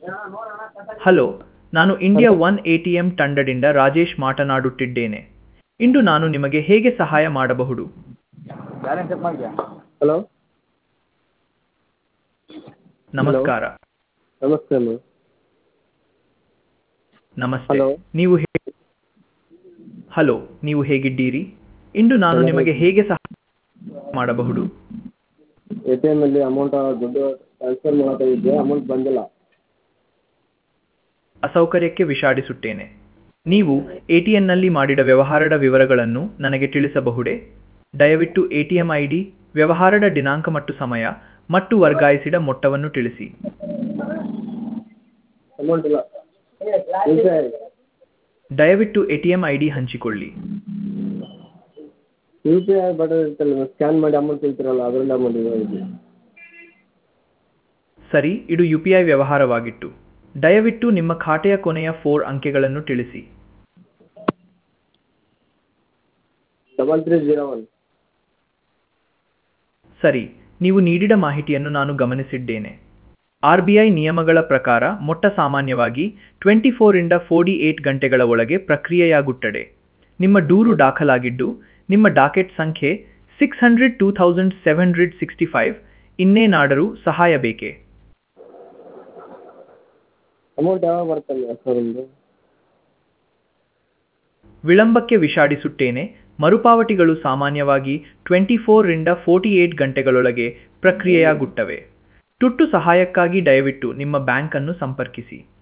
Hello, ನಾನು India hello one ATM ತಂಡದಿಂದ ರಾಜೇಶ್ ಮಾತನಾಡುತ್ತಿದ್ದೇನೆ. ಇಂದು ನಾನು ನಿಮಗೆ ಹೇಗೆ ಸಹಾಯ ಮಾಡಬಹುದು? ಬ್ಯಾಲೆನ್ಸ್ ಚೆಕ್ ಮಾಡಿದ್ಯಾ? ಹಲೋ ಹಲೋ ನಮಸ್ಕಾರ. ನಮಸ್ತೆ ಅಮ್ಮ. ನಮಸ್ತೆ. ಹಲೋ ಹಲೋ, ನೀವು ಹೇಗಿದ್ದೀರಿ? ಇಂದು ನಾನು ನಿಮಗೆ ಚೆನ್ನಾಗಿದ್ದೀನಿ. ಹೇಗೆ ಸಹಾಯ ಮಾಡಬಹುದು? ಎ ಟಿ ಎಮ್ಮಲ್ಲಿ ಅಮೌಂಟ್ ದುಡ್ಡು ಟ್ರಾನ್ಸ್ಫರ್ ಮಾಡೋಕ್ಕಾಗಿದ್ದೆ, ಅಮೌಂಟ್ ಬಂದಿಲ್ಲ. ಅಸೌಕರ್ಯಕ್ಕೆ ವಿಷಾದಿಸುತ್ತೇನೆ. ನೀವು ಎಟಿಎಂನಲ್ಲಿ ಮಾಡಿದ ವ್ಯವಹಾರದ ವಿವರಗಳನ್ನು ನನಗೆ ತಿಳಿಸಬಹುದೇ? ದಯವಿಟ್ಟು ಎಟಿಎಂ ಐಡಿ, ವ್ಯವಹಾರದ ದಿನಾಂಕ ಮತ್ತು ಸಮಯ, ಮತ್ತು ವರ್ಗಾಯಿಸಿದ ಮೊತ್ತವನ್ನು ತಿಳಿಸಿ. ಅಮೌಂಟ್ ಇಲ್ಲ. ಯು ಪಿ ಐ ದಯವಿಟ್ಟು ಎಟಿಎಂ ಐಡಿ ಹಂಚಿಕೊಳ್ಳಿ. ಯು ಪಿ ಐ ಬಟನ್ ಇರುತ್ತಲ್ಲ, ಸ್ಕ್ಯಾನ್ ಮಾಡಿ ಅಮೌಂಟ್ ತಿಂತೀರಲ್ಲ, ಅದರಿಂದ ಅಮೌಂಟ್ ಇದೆ. ಸರಿ, ಇದು ಯುಪಿಐ ವ್ಯವಹಾರವಾಗಿತ್ತು. ದಯವಿಟ್ಟು ನಿಮ್ಮ ಖಾತೆಯ ಕೊನೆಯ 4 ಅಂಕೆಗಳನ್ನು ತಿಳಿಸಿ. 3301. ಸರಿ, ನೀವು ನೀಡಿದ ಮಾಹಿತಿಯನ್ನು ನಾನು ಗಮನಿಸಿದ್ದೇನೆ. ಆರ್‌ಬಿಐ ನಿಯಮಗಳ ಪ್ರಕಾರ ಮೊತ್ತ ಸಾಮಾನ್ಯವಾಗಿ 24 ರಿಂದ 48 ಗಂಟೆಗಳ ಒಳಗೆ ಪ್ರಕ್ರಿಯೆಯಾಗುತ್ತದೆ. ನಿಮ್ಮ ದೂರು ದಾಖಲಾಗಿದ್ದು, ನಿಮ್ಮ ಡಾಕೆಟ್ ಸಂಖ್ಯೆ 602,765. ಇನ್ನೇನಾದರೂ ಸಹಾಯ ಬೇಕೇ? ಅಮೌಂಟ್ ಯಾವಾಗ ಬರುತ್ತಲ್ಲ ಸರ್ ನಿಮ್ಮದು? ವಿಳಂಬಕ್ಕೆ ವಿಷಾದಿಸುತ್ತೇನೆ. ಮರುಪಾವತಿಗಳು ಸಾಮಾನ್ಯವಾಗಿ 24 ರಿಂದ 48 ಗಂಟೆಗಳೊಳಗೆ ಪ್ರಕ್ರಿಯೆಯಾಗುತ್ತವೆ. ತುರ್ತು ಸಹಾಯಕ್ಕಾಗಿ ದಯವಿಟ್ಟು ನಿಮ್ಮ ಬ್ಯಾಂಕ್ ಅನ್ನು ಸಂಪರ್ಕಿಸಿ.